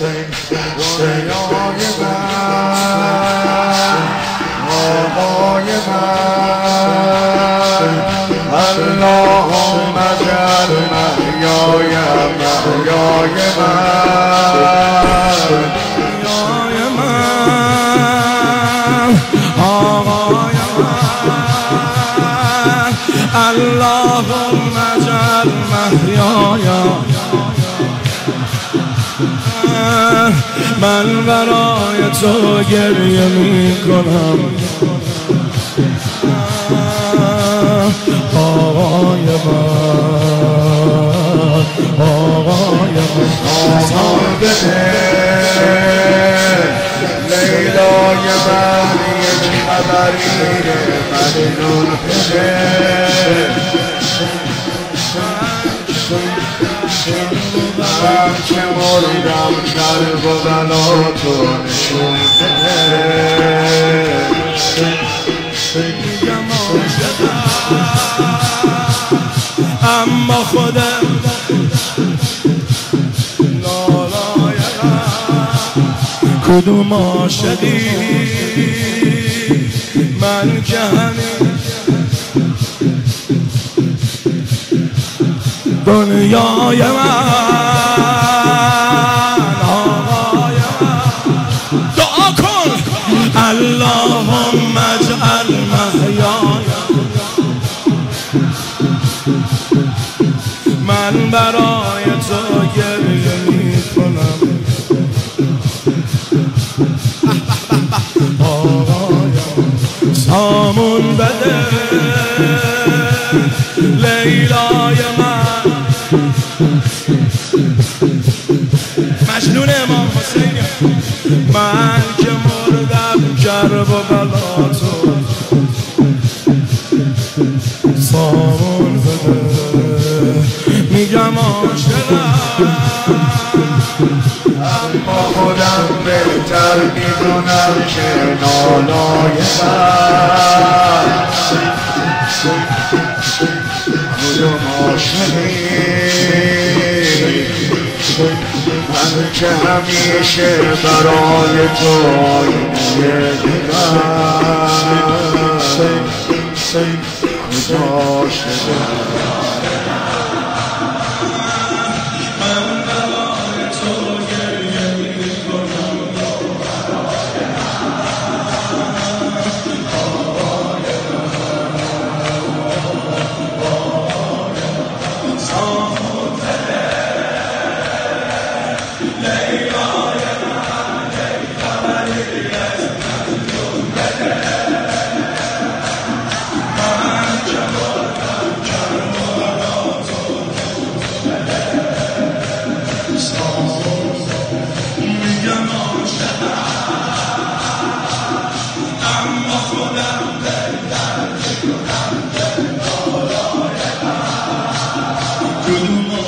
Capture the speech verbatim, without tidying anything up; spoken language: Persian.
دنیای من آقای من اللهم اجعل محیای محیای من محیای من آقای من اللهم اجعل محیای من برای تو گریه می کنم آقای من آقای من آمان بده لیلای من یک خبری مجنون بده من که مردم درب و بلا تو نشون بده میگم عاشقم اما خودم نالایقم کدوم عاشقی من که همین دنیای من آقای من دعا کن اللهم اجعل محیای من برای تو گریه می کنم آقای سامون بده لیلای من مجنون امام حسین من که مردم کرب و بلا تو سامون بده میگم عاشقم اما خودم بهتر میدونم که نالای من کدوم عاشقی من که همیشه برای تو آینه دیدم کجا عاشقم Good